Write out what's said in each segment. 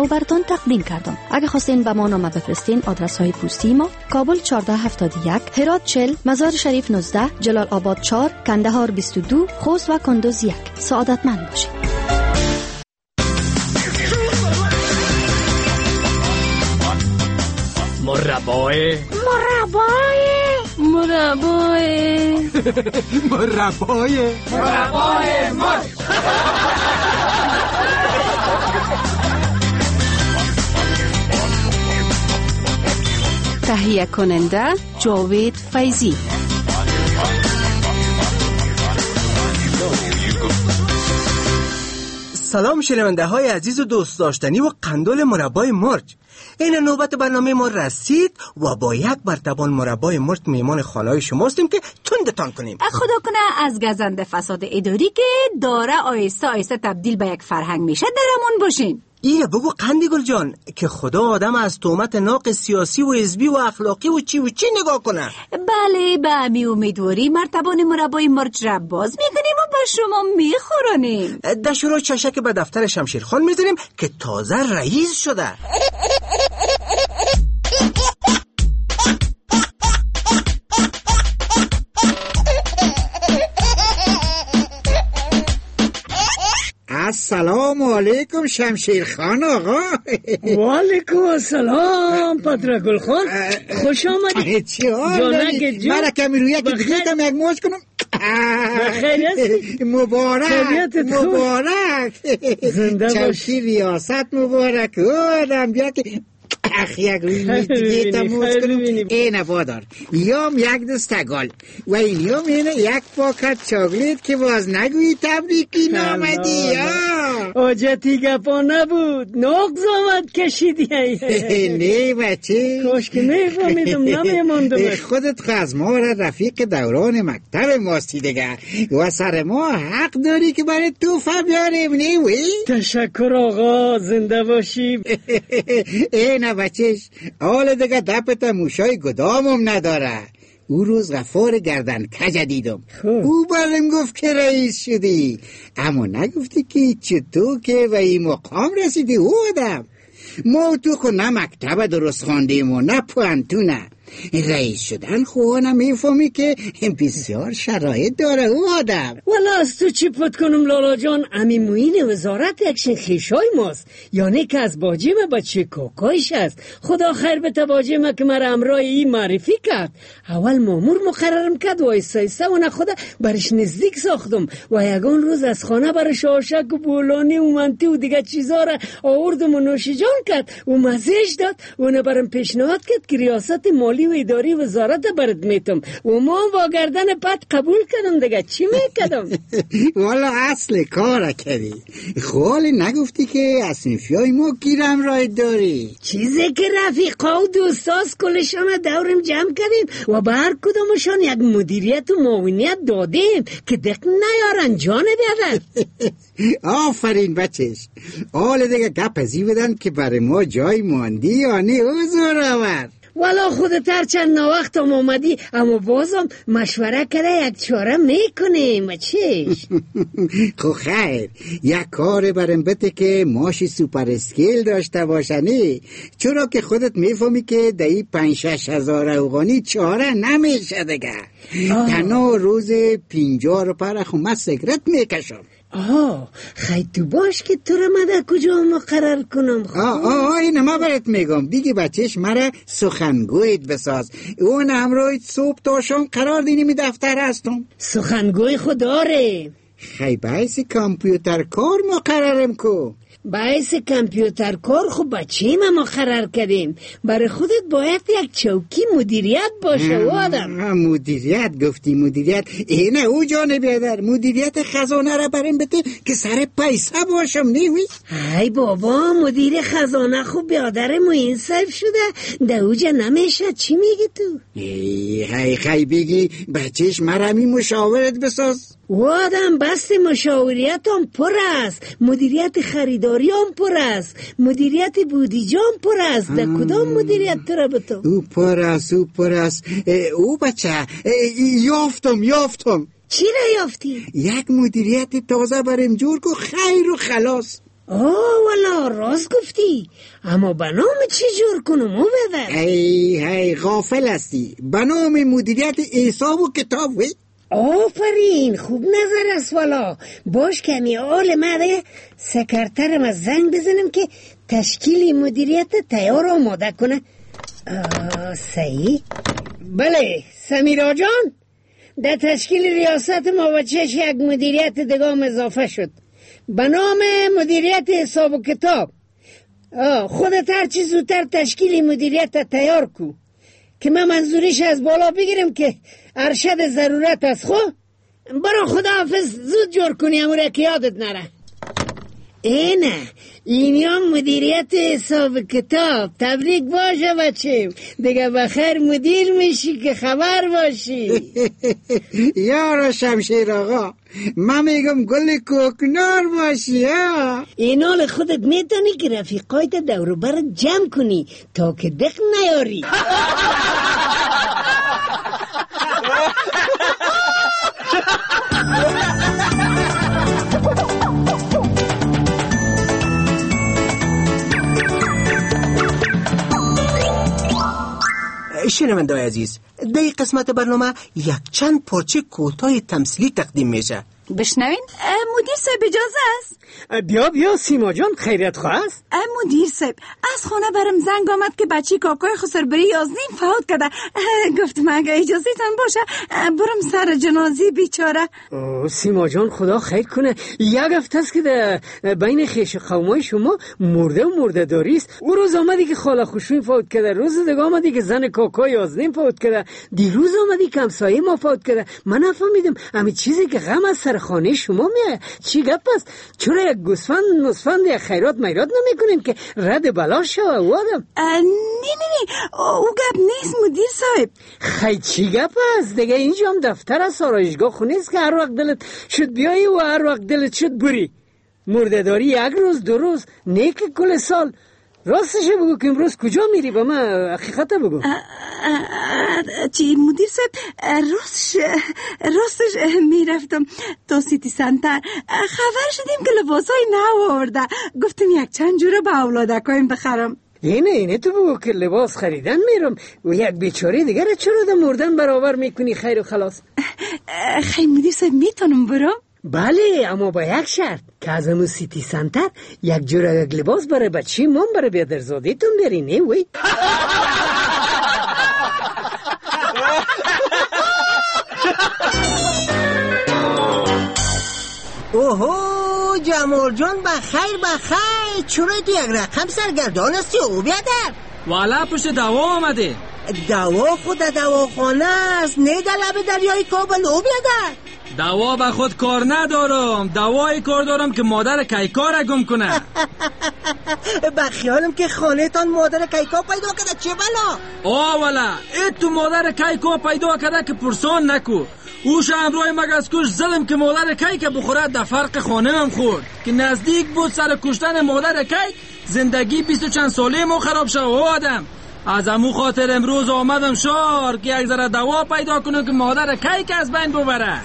رو براتون تقدیم کردم. اگه خواستین به ما نامه بفرستین، آدرس های پستی ما: کابل 1471، هرات 40، مزار شریف 19، جلال آباد 4، کندهار 22، خوست و کندوز 1. سعادتمند باشید. مربای مرد. تهیه کننده جاوید فیضی. سلام شنونده های عزیز و دوست داشتنی و قندول مربای مرج. این نوبت برنامه ما رسید و با یک برتبان مربای مرج میمان خانه شماستیم که تندتان کنیم. خدا کنه از گزنده فساد اداری که داره آیسته آیسته تبدیل به یک فرهنگ میشه درمون باشین. ایه بگو قندی گل جان که خدا آدم از تهمت ناقص سیاسی و حزبی و اخلاقی و چی نگاه کنه. بله، به امی امیدواری مرتبان مربای مرج را باز میکنیم و به شما میخورانیم. دشورا چشک به دفتر شمشیرخان میذاریم که تازه رئیس شده. السلام علیکم شمشیرخان آقا. و علیکم السلام پدر گلخان، خوش آمدی. چی حال داری؟ من کمی روی که دیگه یک موج کنم. بخیر هستی؟ مبارک شمشیر ریاست مبارک. آدم بیا که یک روی دیگه تموز کنم. این وادار یام یک دستگال و این یام اینه یک پاکت چاکلیت که باز نگویی تبریکی نامدی. آجتی گپا نبود، نقض آمد کشیدی. نه بچه، کاش که نفهمیدم نمیماندم. خودت از ما را رفیق دوران مکتب ماستی دیگه و سر ما حق داری که برای توفه بیاریم. نه وی؟ تشکر آقا، زنده باشی. نه بچهش، حال دیگه دپت موشای گدامم نداره. او روز غفار گردن کج دیدم. او برم گفت که رئیس شدی، اما نگفتی که چطور که و این مقام رسیدی. او آدم ما تو خو نه مکتب درست خواندیم و نه پوانتونه. رئیس شدن خواه نمیفهمی که بسیار شرایط داره. او آدم والا از تو چی پت کنم لالا جان، امی موین وزارت اکشن خیشای ماست، یعنی که از باجیمه بچه کوکایش است. خدا خیر به باجیمه که مرا امرای این معرفی کرد. اول مامور مقررم کرد و ایسایسته و نخوده برش نزدیک ساختم و یگان روز از خانه برش آشک و بولانی و منتی و دیگه چیزا را آوردم و نوشیجان کرد و مزهش داد و نبرم پیشنهاد کرد که ریاست مالی و اداری وزارت برد میتم و ما با گردن پت قبول کردم دیگه. چی میکردم؟ والا اصل کار کردی. خوالی نگفتی که اصنفیای ما گیرم رای داری؟ چیزی که رفیقا و دوستاز کلشان دورم جمع کردیم و به هر کدامشان یک مدیریت و معاونیت دادیم که دق نیارن جان بیادن. آفرین بچهش. حال دیگه گپ ازی بدن که برای ما جای ماندی یا نه حضور آور. والا خودت هر چند وقت هم اومدی اما بازم مشوره کرده یک چاره میکنیم. چیش؟ خو خیر یک کار برم بده که ماشی سوپر اسکیل داشته باشنی، چرا که خودت میفهمی که دایی 5-6 هزار اوغانی چاره نمیشه دیگه. تنها روز 50 روپیه خو من سیگرت میکشم. خیلی تو باش که تو رو مده کجا مقرر کنم. اینه ما برات میگم دیگه بچهش مرا سخنگویت بساز. اون امروز صبح تا شام قرار دینی دفتر هستم. سخنگوی خود داره. خیلی بایسی کامپیوتر کار مقررم کو. باعث کامپیوتر کار خوب بچه ما مقرر کردیم. برای خودت باید یک چوکی مدیریت باشه. آدم مدیریت گفتی؟ مدیریت اینه او جانه بیادر. مدیریت خزانه را بریم بده که سر پیسه باشم. نیوی؟ ای بابا مدیر خزانه خوب بیادر موین صرف شده ده اوجه نمیشه. چی میگی تو؟ خیلی بگی بچهش مرمی مشاورت بساز. آدم بست مشاوریت هم پر است، مدیریت خریداری هم پر است، مدیریت بودجه هم پر است. در کدام مدیریت تو را بتو؟ او پر است. او بچه یافتم. چی را یافتی؟ یک مدیریت تازه برم جور کو خیر و خلاص. والا راست گفتی، اما به نام چی جور کنم او بدر؟ ای غافل هستی، به نام مدیریت حساب و کتاب وی. آفرین، خوب نظر است والا. باش کمی آل مده سکرترم از زنگ بزنم که تشکیل مدیریت تیار آماده کنه. صحیح. بله سمیرا جان، در تشکیل ریاست ما و چش یک مدیریت دگام اضافه شد به نام مدیریت حساب و کتاب. خودت هرچی زودتر تشکیل مدیریت تیار کو که من منظوریش از بالا بگیرم که ارشد ضرورت است. خب برو خداحافظ، زود جور کنی اموره که یادت نره. اینه اینیام مدیریت حساب کتاب. تبریک باشه بچه، دیگه بخیر مدیر میشی که خبر باشی. یارو شمشیر آقا، من میگم گل کوکنار باشی. اینال خودت میتونی که رفیقایت دوروبر جمع کنی تا که دق نیاری. شنونده‌های عزیز، در این قسمت برنامه یک چند پارچه کوتاه تمثیلی تقدیم میشه. بشنوین. مدیر صاحب اجازه است؟ بیا سیما جان، خیریت خواه است؟ مدیر صاحب، از خانه برم زنگ آمد که بچی کاکای خسربری 11 فوت کرده. گفتم اگه اجازه تان باشه برم سر جنازه بیچاره. سیما جان خدا خیر کنه. یک هفته است که بین خیش قومای شما مرده و مرده داری است. او روز آمدی که خاله خوشوین فوت کرده، روز دیگه آمدی که زن کاکای 11 فوت کرده، دیروز آمدی که همسایه ما فوت کرده. من نفهمیدم همین چیزی که غم از سر خانه شما میه چی گپ است؟ چرا یک گوسفند یک خیرات میرات نمیکنین که رد بلا شوه او آدم؟ نه او گپ نیست مدیر صاحب. خیلی چی گپ است؟ دیگه اینجا هم دفتر است، آرایشگاه خونه است که هر وقت دلت شد بیایی و هر وقت دلت شد بری. مرده داری یک روز دو روز نیک کل سال. راستش بگو که امروز کجا میری؟ با من حقیقت بگو. چی مدیر صاحب؟ راستش میرفتم تا سیتی سنتر، خبر شدیم که لباسای نو آورده. گفتم یک چند جوره به اولادکایم بخرم. اینه تو بگو که لباس خریدن میرم و یک بیچاره دیگر چرا در مردن برابر میکنی؟ خیر و خلاص. خیلی مدیر صاحب میتونم برم؟ بله، اما با یک شرط که از همون سیتی سنتر یک جور لباس برای بچی من برای بیادرزاده تون برینه وی. اوهو جمال جان، بخیر. چرا تو یک رقم سرگردان هستی او بیادر؟ والا پشت دوا آمده. دوا خود دواخانه است، نه در لب دریای کابل او بیادر. دوا به خود کار ندارم، دوای کار دارم که مادر کیکا را گم کنه. بخیالم که خانه تان مادر کیکا پیدا کرده. چه بلا؟ والا تو مادر کیکا پیدا کرده که پرسان نکو. اوش امروی مگس کش زدم که مادر کیک بخوره، در فرق خانه هم خورد که نزدیک بود سر کشتن مادر کیک زندگی 20 و چند ساله ما خراب شد. آدم از امو خاطر امروز آمدم شار که یک ذره دوا پیدا کنم که مادر کیک از بین ببره.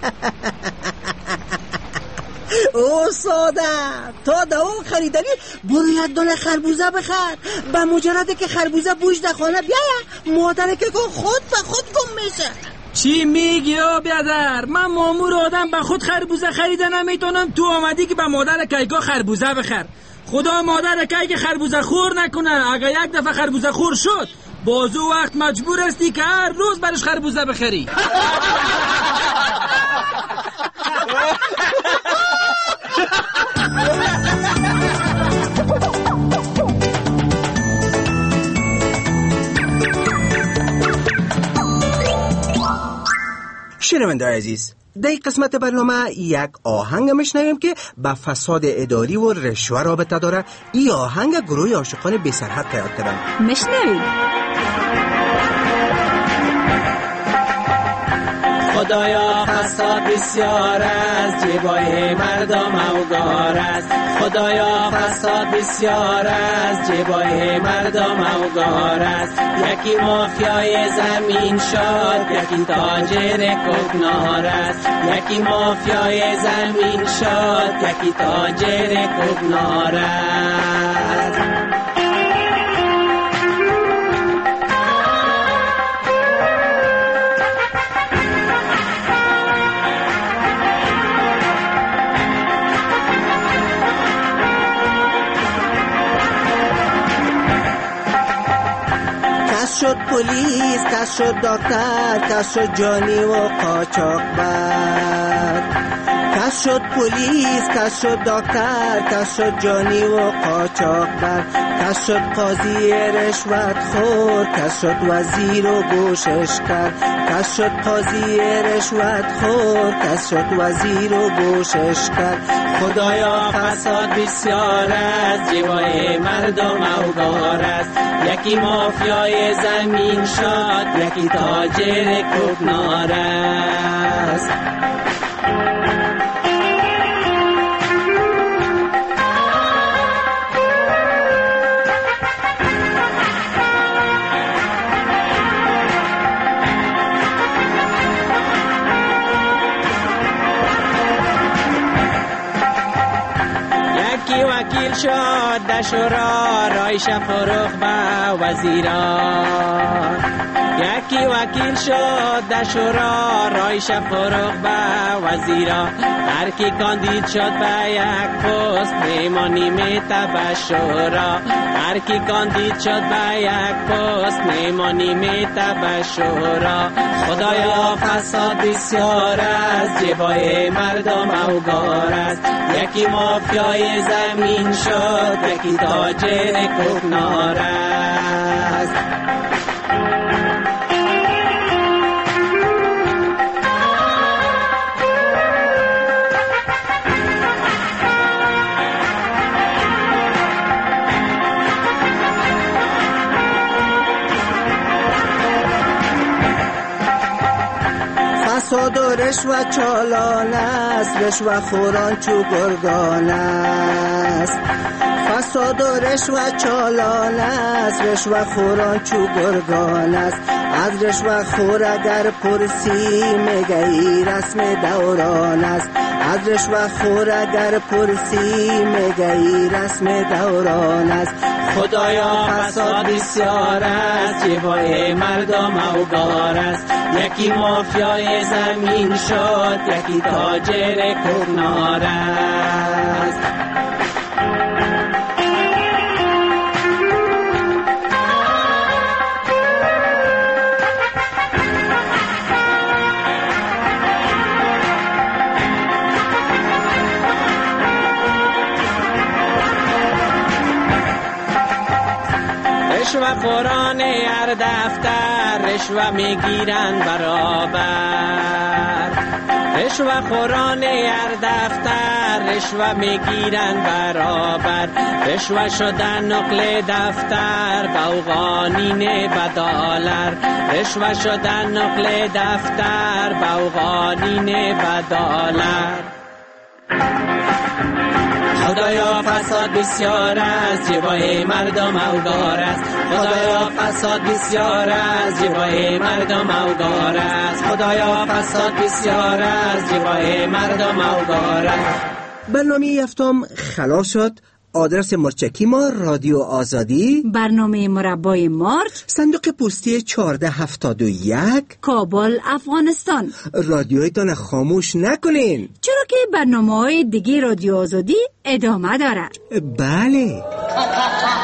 او ساده، تا دوا خریدنی برو یک دانه خربوزه بخر. به مجرد که خربوزه بوش در خانه بیایه مادر کیک خود به خود گم میشه. چی میگی بیادر؟ من مامور آدم به خود خربوزه خریده نمیتونم، تو آمدی که به مادر کیکا خربوزه بخر. خدا مادر کیک خربوزه خور نکنه. اگه یک دفعه خربوزه خور شد بازو وقت مجبور استی که هر روز برش خربوزه بخری. شنونده عزیز، در این قسمت برنامه یک آهنگ میشنویم که به فساد اداری و رشوه رابطه داره. این آهنگ گروه عاشقان بی سرحد تیار کردن. میشنویم. خدایا فساد بسیار است، جیبای مردم اوگار است. خدایا فساد بسیار است، جیبای مردم اوگار است. یکی مافیای زمین شد، یکی تاجر کوکنار است. یکی مافیای زمین شد، یکی تاجر کوکنار است. کس شد پلیس، کس شد دکتر، کس شد جانی و قاچاقبر. کس شد پلیس، کس شد دکتر، کس شد جانی و قاچاقبر. کس شد قاضی رشوت خور، کس شد وزیر و گوشش کرد. کس شد قاضی رشوت خور، کس شد وزیر و گوشش کرد. خدایا فساد بسیار است، جیبای مردم اوگار است. یکی مافیای زمین شد، یکی تاجر کوکنار است. یکی وکیل شد در شورا، رایش فروخت به وزیران. یکی وکیل شد در شورا، رایش فروخت به وزیران. هر کی کاندید شد به یک پست، میمانی میته به شورا. هر کی کاندید شد به یک پست، میمانی میته به شورا. خدایا فساد بسیار است، جیبای مردم اوگار است. یکی مافیای زمین شد، یکی تاجر کوکنار است. فساد و رشوت چالان است، رشوت خوران چو گرگان است. فساد و رشوت چالان است، رشوت خوران چو گرگان است. از رشوت خور اگر پرسی میگی رسم دوران است. از رشوت خور اگر پرسی میگی رسم دوران است. خدایا فساد بسیار است، جیبای مردم اوگار است. یکی مافیای زمین شد، یکی تاجر کوکنار است. رشوه خوران هر دفتر، رشوه میگیرن برابر. رشوه خوران هر دفتر، رشوه میگیرن برابر. رشوه شدن نقل دفتر، بوغانین بدالر. رشوه شدن نقل دفتر، بوغانین بدالر. خدایا فساد بسیار است، جیبای مردم اوگار است. خدایا فساد بسیار است، جیبای مردم اوگار است. خدایا فساد بسیار است، جیبای مردم اوگار است. برنامه هفتم خلاص شد. آدرس مرچکی ما رادیو آزادی، برنامه مربای مارچ، صندوق پستی 1471، کابل، افغانستان. رادیویتان خاموش نکنین، چرا که برنامه‌های دیگه رادیو آزادی ادامه داره. بله.